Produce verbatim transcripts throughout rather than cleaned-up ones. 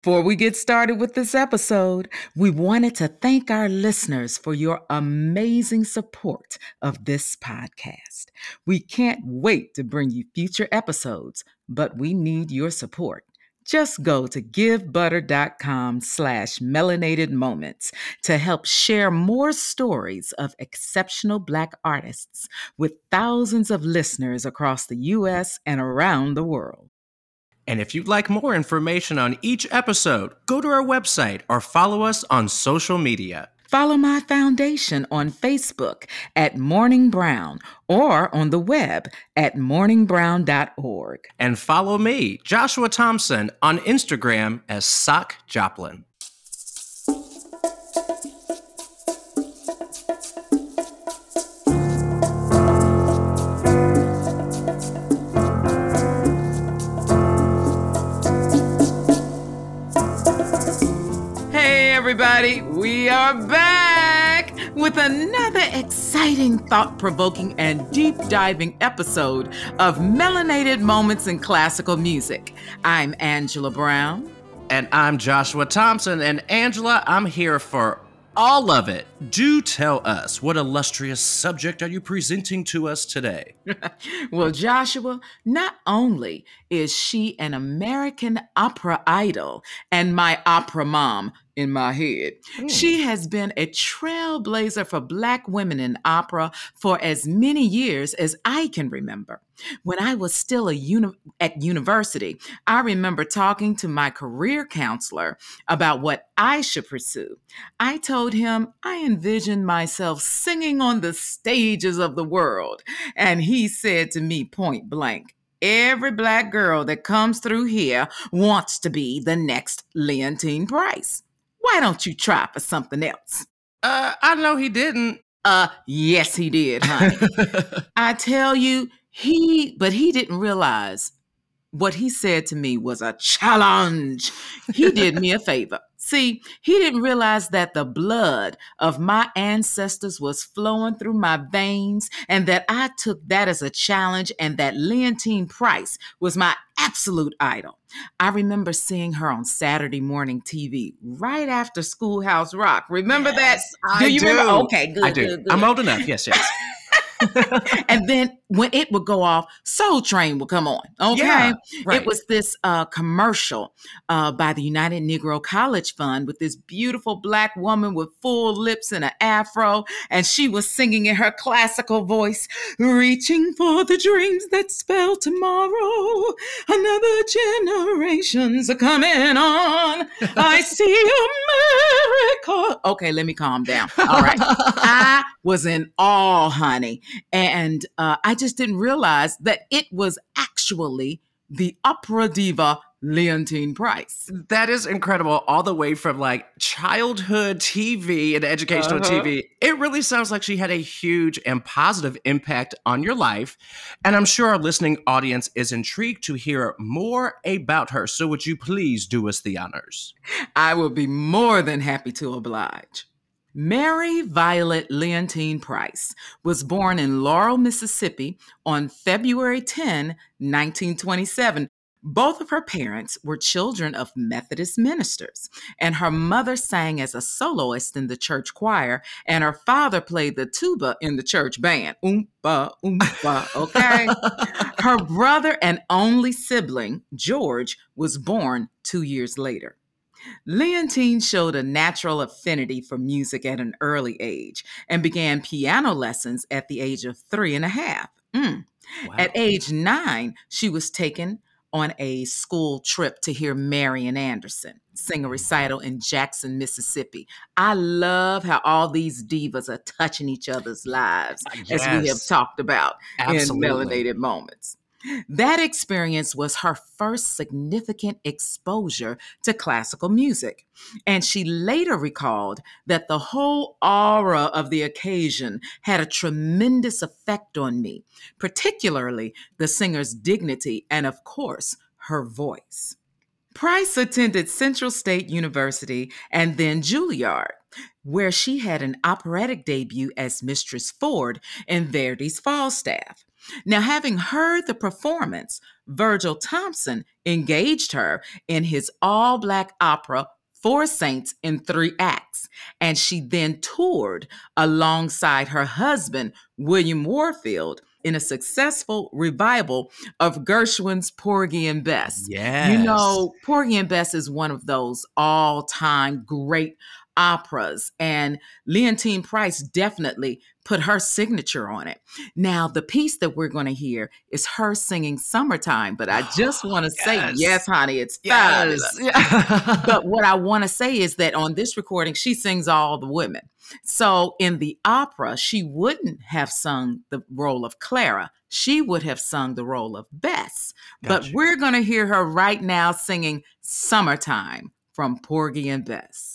Before we get started with this episode, we wanted to thank our listeners for your amazing support of this podcast. We can't wait to bring you future episodes, but we need your support. Just go to givebutter.com slash melanated moments to help share more stories of exceptional Black artists with thousands of listeners across the U S and around the world. And if you'd like more information on each episode, go to our website or follow us on social media. Follow my foundation on Facebook at Morning Brown or on the web at morning brown dot org. And follow me, Joshua Thompson, on Instagram as Sock Joplin. Everybody, we are back with another exciting, thought-provoking, and deep-diving episode of Melanated Moments in Classical Music. I'm Angela Brown. And I'm Joshua Thompson. And Angela, I'm here for all of it. Do tell us, what illustrious subject are you presenting to us today? Well, Joshua, not only is she an American opera idol and my opera mom in my head, mm. she has been a trailblazer for Black women in opera for as many years as I can remember. When I was still a uni- at university, I remember talking to my career counselor about what I should pursue. I told him I envisioned myself singing on the stages of the world, and he said to me point blank, every Black girl that comes through here wants to be the next Leontyne Price. Why don't you try for something else? Uh, I know he didn't. Uh, yes, he did, honey. I tell you, he, but he didn't realize what he said to me was a challenge. He did me a favor. See, he didn't realize that the blood of my ancestors was flowing through my veins and that I took that as a challenge and that Leontyne Price was my absolute idol. I remember seeing her on Saturday morning T V right after Schoolhouse Rock. Remember yes, that? Do I you do. remember? Okay, good, I do. good, good. I'm old enough. Yes, yes. And then when it would go off, Soul Train would come on. Okay. Yeah, right. It was this uh, commercial uh, by the United Negro College Fund with this beautiful Black woman with full lips and an afro. And she was singing in her classical voice, reaching for the dreams that spell tomorrow. Another generations are coming on. I see America. Okay, let me calm down. All right. I was in awe, honey. And uh, I just didn't realize that it was actually the opera diva Leontyne Price. That is incredible. All the way from like childhood T V and educational uh-huh. T V. It really sounds like she had a huge and positive impact on your life. And I'm sure our listening audience is intrigued to hear more about her. So would you please do us the honors? I will be more than happy to oblige. Mary Violet Leontyne Price was born in Laurel, Mississippi on February tenth, nineteen twenty-seven. Both of her parents were children of Methodist ministers, and her mother sang as a soloist in the church choir, and her father played the tuba in the church band. Oompa, oompa, okay? Her brother and only sibling, George, was born two years later. Leontyne showed a natural affinity for music at an early age and began piano lessons at the age of three and a half. Mm. Wow. At age nine, she was taken on a school trip to hear Marian Anderson sing a recital in Jackson, Mississippi. I love how all these divas are touching each other's lives, yes, as we have talked about Absolutely. in Melanated Moments. That experience was her first significant exposure to classical music, and she later recalled that the whole aura of the occasion had a tremendous effect on me, particularly the singer's dignity and, of course, her voice. Price attended Central State University and then Juilliard, where she had an operatic debut as Mistress Ford in Verdi's Falstaff. Now, having heard the performance, Virgil Thompson engaged her in his all Black opera, Four Saints in Three Acts, and she then toured alongside her husband, William Warfield, in a successful revival of Gershwin's Porgy and Bess. Yes. You know, Porgy and Bess is one of those all-time great operas, and Leontyne Price definitely put her signature on it. Now, the piece that we're going to hear is her singing Summertime, but I just want to Yes. say, yes, honey, it's Yes. fabulous. Yeah. But what I want to say is that on this recording, she sings all the women. So in the opera, she wouldn't have sung the role of Clara. She would have sung the role of Bess. But Gotcha. we're going to hear her right now singing Summertime from Porgy and Bess.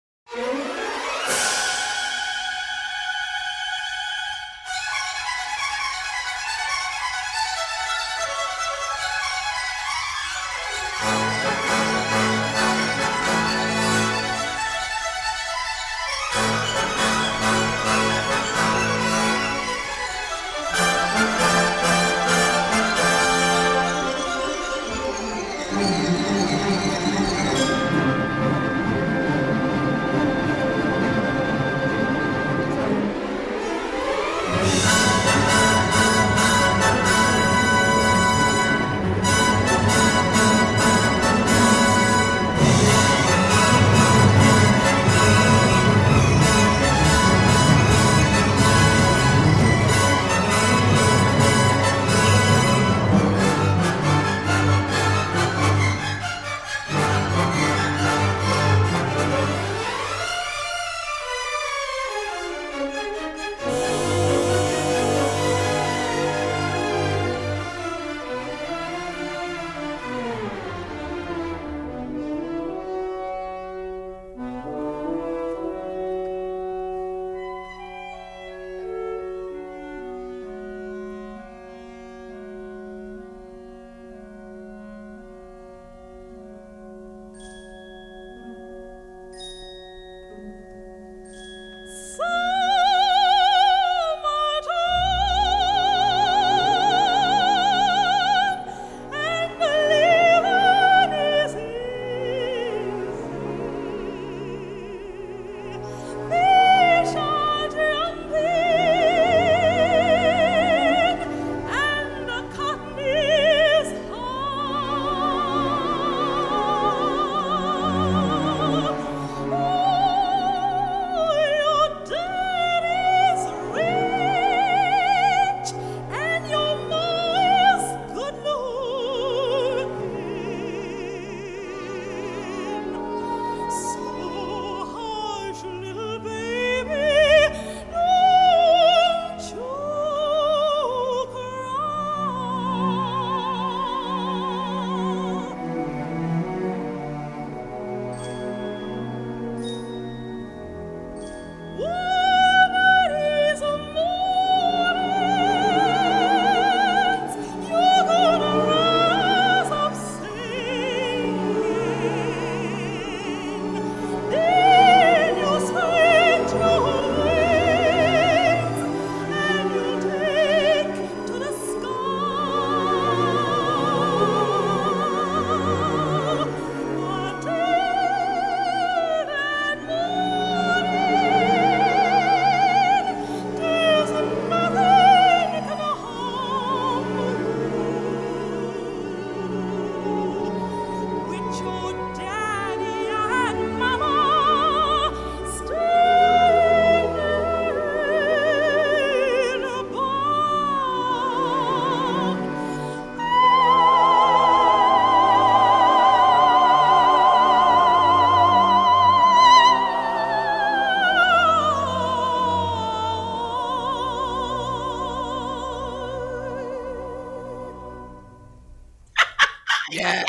Yes.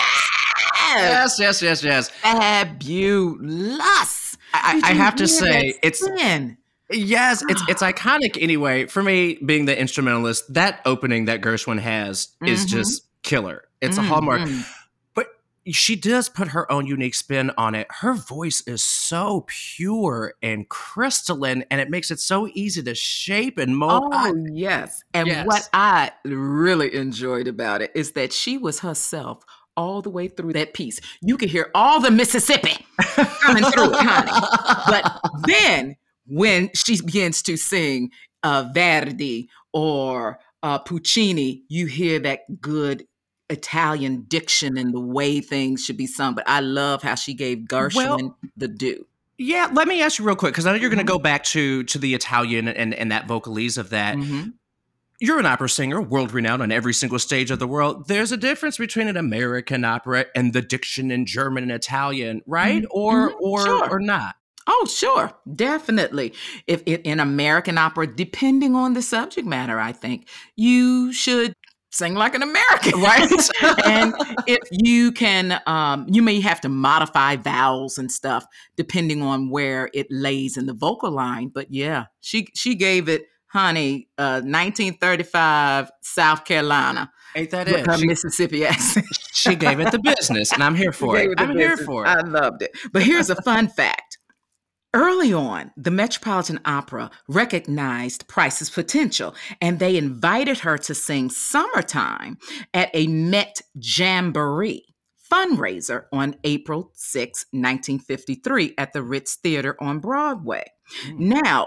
Yes, yes, yes, yes. Fabulous. I, I have to say, it's spin? yes, it's it's iconic anyway. For me, being the instrumentalist, that opening that Gershwin has is Mhm. just killer. It's a Mhm. hallmark. But she does put her own unique spin on it. Her voice is so pure and crystalline, and it makes it so easy to shape and mold. I, Oh, yes. And what yes. I really enjoyed about it is that she was herself all the way through that piece. You could hear all the Mississippi coming through it, honey. But then when she begins to sing uh, Verdi or uh, Puccini, you hear that good Italian diction and the way things should be sung. But I love how she gave Gershwin Well, the due. yeah, let me ask you real quick, because I know you're going to Mhm. go back to to the Italian and, and that vocalese of that. Mhm. You're an opera singer, world renowned on every single stage of the world. There's a difference between an American opera and the diction in German and Italian, right? Mhm. Or Mhm. or Sure. or not. Oh, sure, definitely. If it in American opera, depending on the subject matter, I think you should sing like an American, Right? and if you can, um, you may have to modify vowels and stuff depending on where it lays in the vocal line. But yeah, she she gave it, honey, uh, nineteen thirty-five South Carolina Ain't that with it? her She Mississippi accent. she gave it the business, and I'm here She for it. gave it the I'm here business. for it. I loved it. But here's a fun fact. Early on, the Metropolitan Opera recognized Price's potential, and they invited her to sing Summertime at a Met Jamboree fundraiser on April sixth, nineteen fifty-three at the Ritz Theater on Broadway. Mm. Now,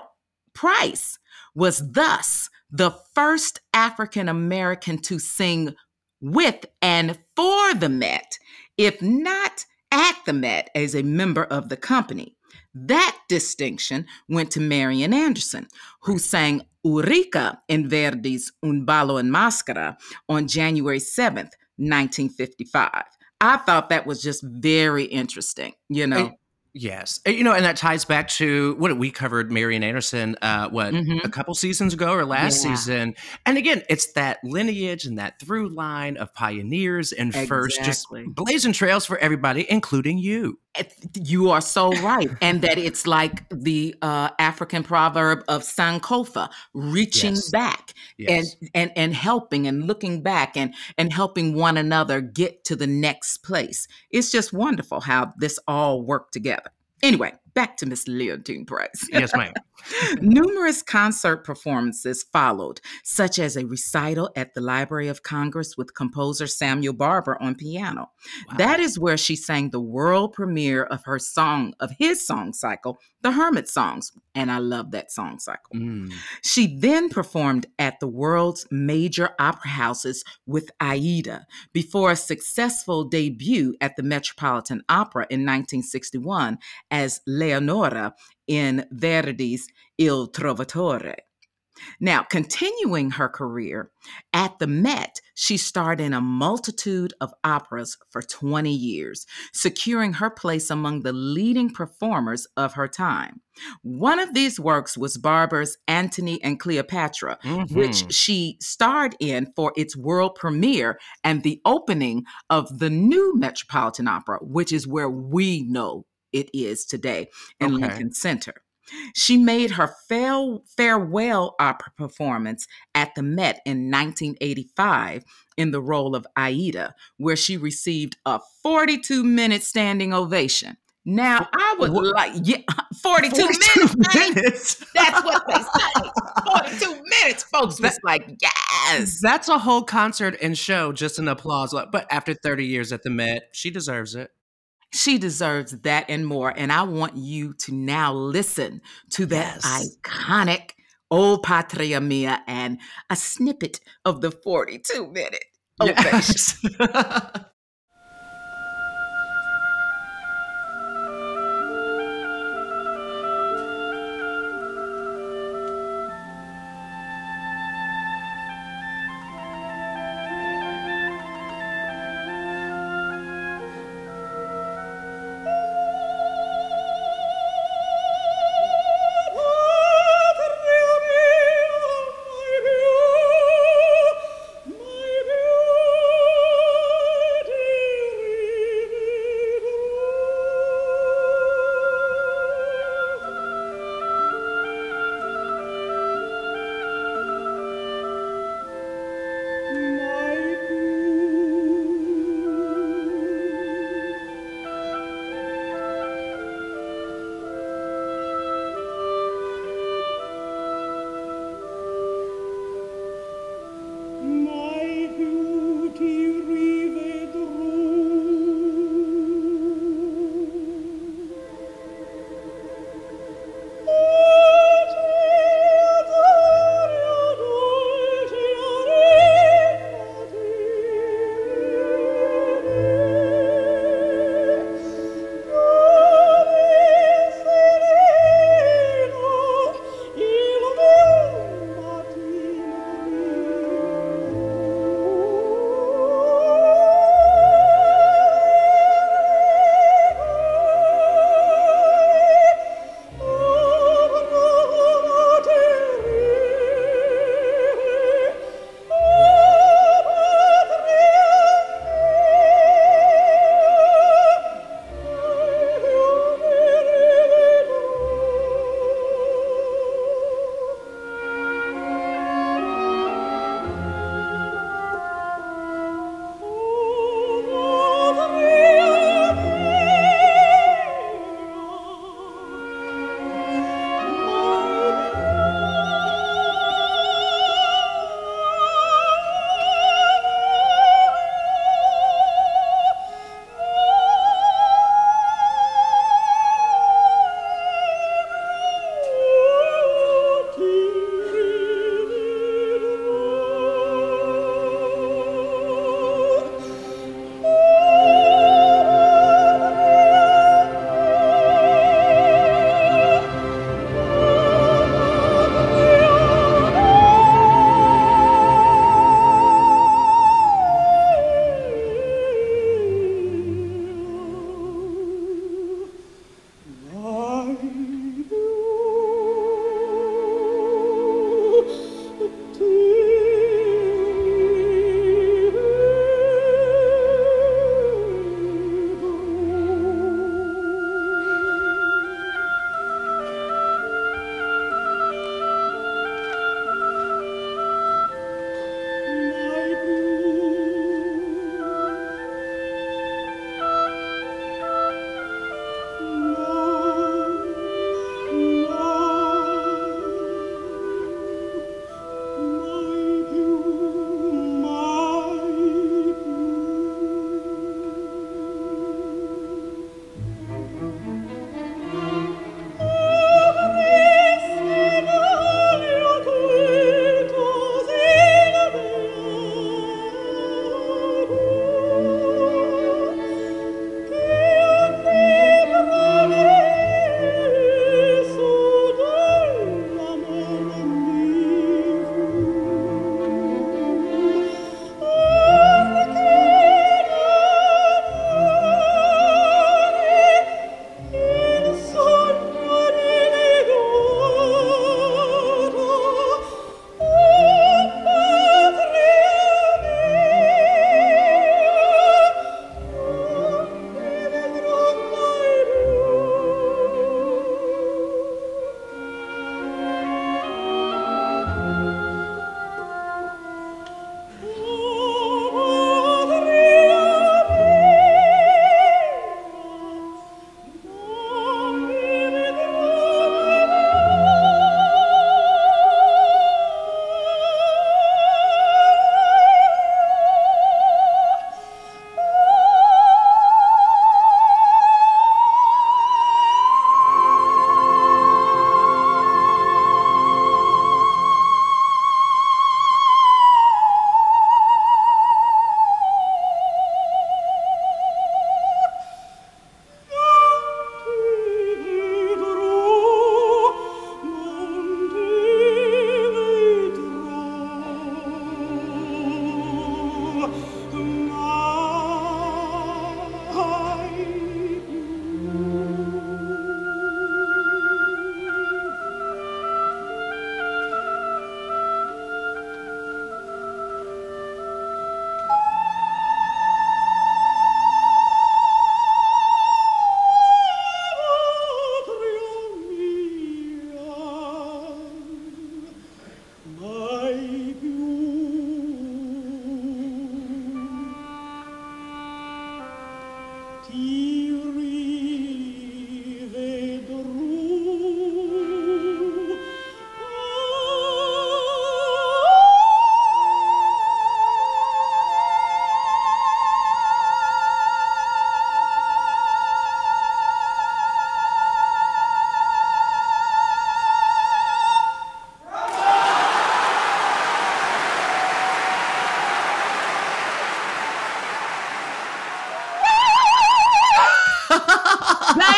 Price was thus the first African American to sing with and for the Met, if not at the Met as a member of the company. That distinction went to Marian Anderson, who sang Ulrica in Verdi's Un ballo in maschera on January seventh, nineteen fifty-five. I thought that was just very interesting, you know. It- yes. Uh, You know, and that ties back to what we covered Marian Anderson, uh, what, a Mhm. couple seasons ago or last Yeah, season. And again, it's that lineage and that through line of pioneers and first, just exactly. blazing trails for everybody, including you. It- You are so right. And that it's like the uh, African proverb of Sankofa, reaching Yes. back and, Yes. and, and helping and looking back and, and helping one another get to the next place. It's just wonderful how this all worked together. Anyway, back to Miss Leontine Price. Yes, ma'am. Numerous concert performances followed, such as a recital at the Library of Congress with composer Samuel Barber on piano. Wow. That is where she sang the world premiere of her song, of his song cycle, The Hermit Songs. And I love that song cycle. Mm. She then performed at the world's major opera houses with Aida before a successful debut at the Metropolitan Opera in nineteen sixty-one as Leonora in Verdi's Il Trovatore. Now, continuing her career, at the Met, she starred in a multitude of operas for twenty years, securing her place among the leading performers of her time. One of these works was Barber's Antony and Cleopatra, Mhm. which she starred in for its world premiere and the opening of the new Metropolitan Opera, which is where we know it is today in Okay. Lincoln Center. She made her fare- farewell opera performance at the Met in nineteen eighty-five in the role of Aida, where she received a forty-two minute standing ovation. Now, I would Wha- like, yeah, forty-two forty-two minutes, honey. minutes. That's what they say. forty-two minutes, folks was like, yes. That's a whole concert and show, just an applause. But after thirty years at the Met, she deserves it. She deserves that and more. And I want you to now listen to that Yes. iconic Old Patria Mia and a snippet of the forty-two minute ovation. Yes.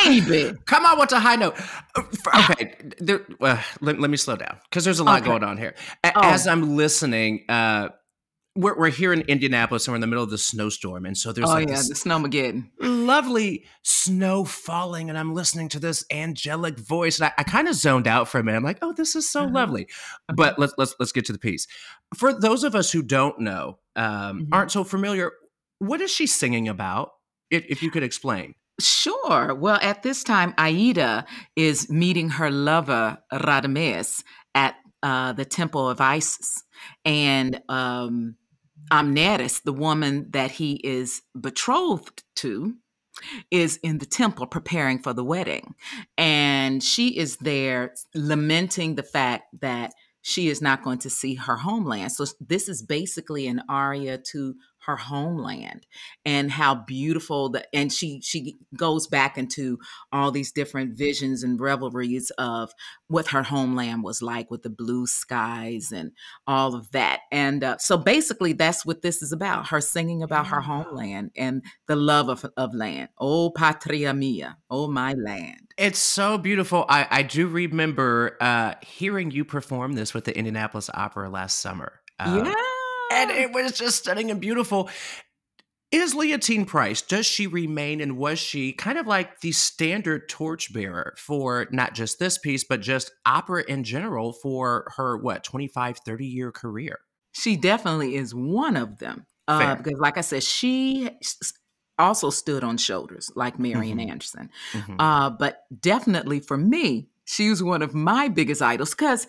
baby. Come on, what's a high note? Uh, f- Okay, there, uh, let, let me slow down because there's a lot Okay. going on here. A- Oh, As I'm listening, uh, we're, we're here in Indianapolis and we're in the middle of the snowstorm. And so there's oh like yeah, this the Snowmageddon. lovely snow falling, and I'm listening to this angelic voice, and I, I kind of zoned out for a minute. I'm like, "Oh, this is so Uh-huh. lovely." Uh-huh. But let's let's let's get to the piece. For those of us who don't know, um, Mhm. aren't so familiar, what is she singing about? If, if you could explain. Sure. Well, at this time, Aida is meeting her lover, Radames, at uh, the Temple of Isis. And um, Amneris, the woman that he is betrothed to, is in the temple preparing for the wedding. And she is there lamenting the fact that she is not going to see her homeland. So this is basically an aria to her homeland and how beautiful the and she she goes back into all these different visions and revelries of what her homeland was like with the blue skies and all of that. And uh, so basically that's what this is about, her singing about her Yeah. homeland and the love of, of land. Oh, patria mia. Oh, my land. It's so beautiful. I, I do remember uh, hearing you perform this with the Indianapolis Opera last summer. Yeah. Um, and it was just stunning and beautiful. Is Leontine Price, does she remain and was she kind of like the standard torchbearer for not just this piece, but just opera in general for her, what, twenty-five, thirty year career? She definitely is one of them. Uh, Fair. because, like I said, she s- also stood on shoulders like Marian Hmm. Anderson. Hmm. Uh, but definitely for me, she was one of my biggest idols because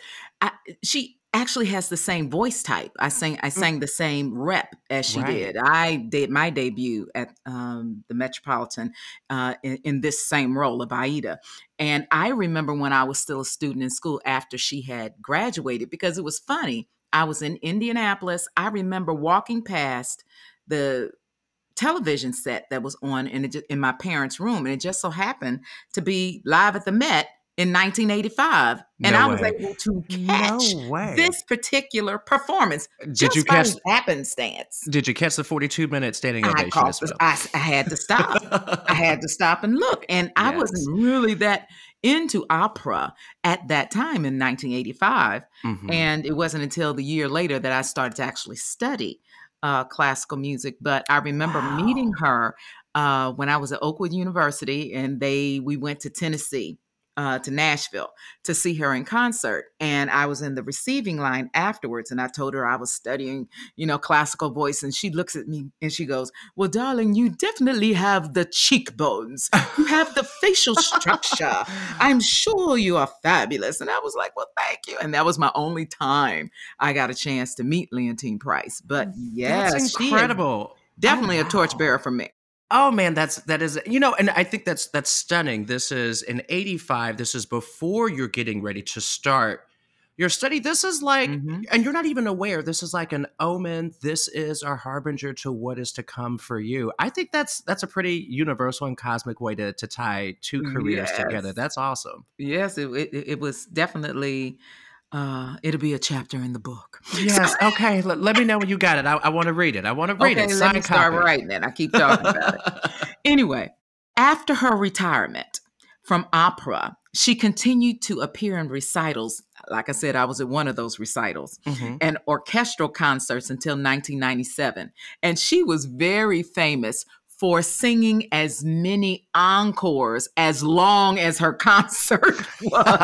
she actually has the same voice type. I sang, I sang the same rep as she Right. did. I did my debut at um, the Metropolitan uh, in, in this same role of Aida. And I remember when I was still a student in school after she had graduated, because it was funny. I was in Indianapolis. I remember walking past the television set that was on in, it, in my parents' room, and it just so happened to be Live at the Met in nineteen eighty-five, and No I was way. able to No catch way. this particular performance Did you just by catch happenstance. did you catch the forty-two minute standing I ovation caught as this. well? I, I had to stop. I had to stop and look, and I wasn't Yes. really that into opera at that time in nineteen eighty-five, Hmm. and it wasn't until the year later that I started to actually study uh, classical music. But I remember meeting Wow. her uh, when I was at Oakwood University, and they we went to Tennessee. Uh, to Nashville to see her in concert. And I was in the receiving line afterwards, and I told her I was studying, you know, classical voice. And she looks at me and she goes, "Well, darling, you definitely have the cheekbones. You have the facial structure. I'm sure you are fabulous." And I was like, "Well, thank you." And that was my only time I got a chance to meet Leontine Price. But That's yes, she is incredible. Oh definitely a wow. torchbearer for me. Oh man, that's that is you know, and I think that's that's stunning. This is in eighty-five. This is before you're getting ready to start your study. This is like, Hmm. and you're not even aware. This is like an omen. This is a harbinger to what is to come for you. I think that's that's a pretty universal and cosmic way to to tie two careers together. Yes. That's awesome. Yes, it, it, it was definitely, uh, it'll be a chapter in the book. So, Yes. Okay. Let, let me know when you got it. I, I want to read it. I want to read it. okay, let me Signed start copy. writing it. I keep talking about it. Anyway, after her retirement from opera, she continued to appear in recitals. Like I said, I was at one of those recitals Hmm. and orchestral concerts until nineteen ninety-seven. And she was very famous for singing as many encores as long as her concert was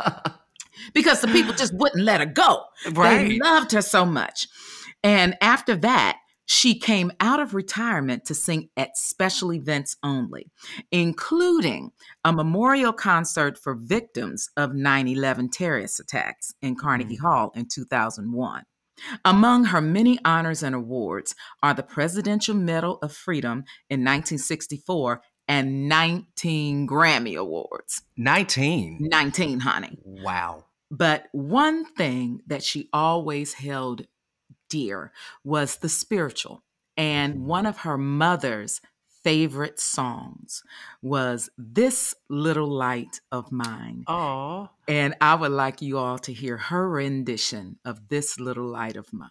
because the people just wouldn't let her go. They Right. loved her so much. And after that, she came out of retirement to sing at special events only, including a memorial concert for victims of nine eleven terrorist attacks in Carnegie Mm. Hall in two thousand one. Among her many honors and awards are the Presidential Medal of Freedom in nineteen sixty-four and nineteen Grammy Awards. nineteen. nineteen, honey. Wow. But one thing that she always held dear was the spiritual. And one of her mother's favorite songs was This Little Light of Mine. Oh. And I would like you all to hear her rendition of This Little Light of Mine.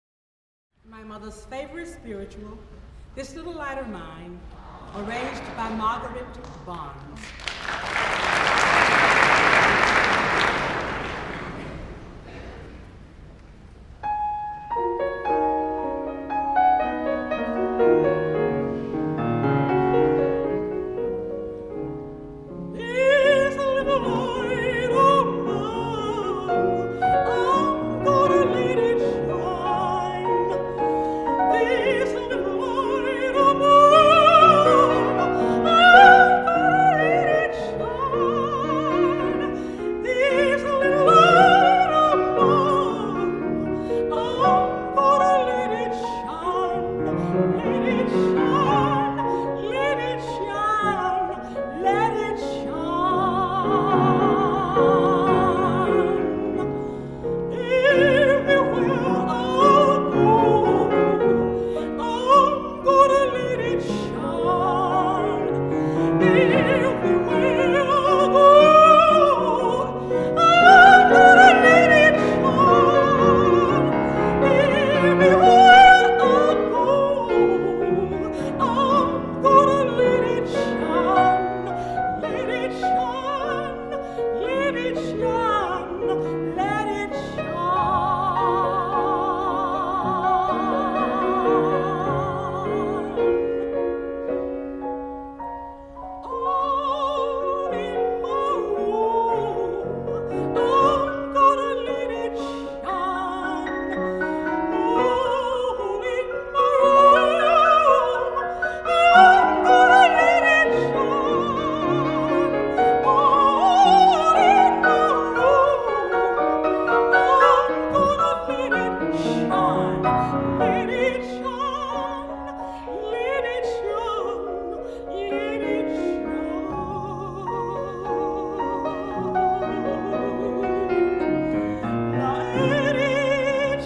My mother's favorite spiritual, This Little Light of Mine, arranged by Margaret Barnes. it shine, let it shine, let it all in my room, I'm gonna let it shine. All in my room, I'm gonna let it shine. All in my room, I'm gonna let it shine. Let it shine, let it shine, let it shine. Let it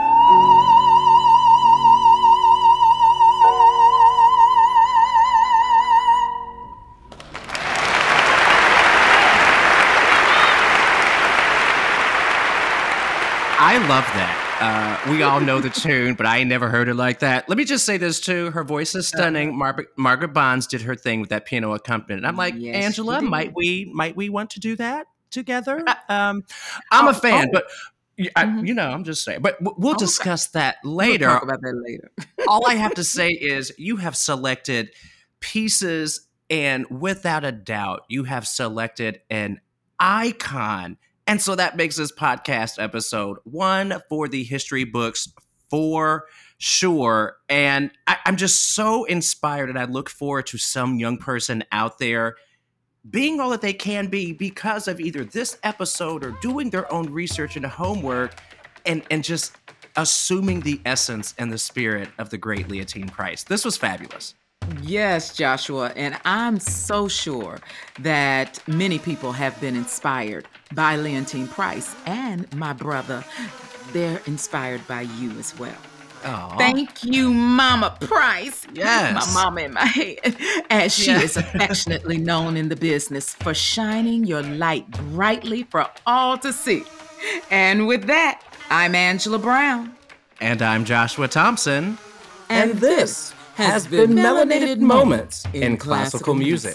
I love that. Uh, we all know the tune, but I ain't never heard it like that. Let me just say this too. Her voice is stunning. Mar- Margaret Bonds did her thing with that piano accompaniment. And I'm like, Yes, she Angela, did. might we might we want to do that together? Um, I'm a Oh, fan, oh. but y- I- Mhm. you know, I'm just saying. But w- we'll Okay. discuss that We'll later. talk about that later. All I have to say is you have selected pieces, and without a doubt, you have selected an icon. And so that makes this podcast episode one for the history books for sure. And I, I'm just so inspired, and I look forward to some young person out there being all that they can be because of either this episode or doing their own research and homework and, and just assuming the essence and the spirit of the great Leontine Price. This was fabulous. Yes, Joshua, and I'm so sure that many people have been inspired by Leontine Price, and my brother, they're inspired by you as well. Aw. Thank you, Mama Price. Yes. My mama in my head, as she Yeah. is affectionately known in the business for shining your light brightly for all to see. And with that, I'm Angela Brown. And I'm Joshua Thompson. And this has been Melanated Moments in Classical Music.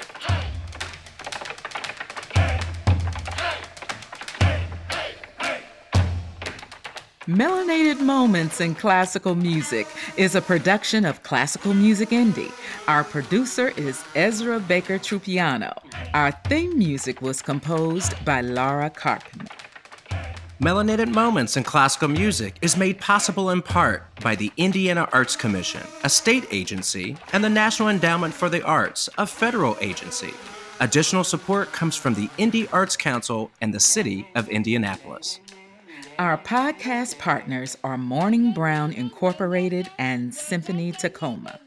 Melanated Moments in Classical Music is a production of Classical Music Indie. Our producer is Ezra Baker Trupiano. Our theme music was composed by Laura Carpenter. Melanated Moments in Classical Music is made possible in part by the Indiana Arts Commission, a state agency, and the National Endowment for the Arts, a federal agency. Additional support comes from the Indie Arts Council and the City of Indianapolis. Our podcast partners are Morning Brown Incorporated and Symphony Tacoma.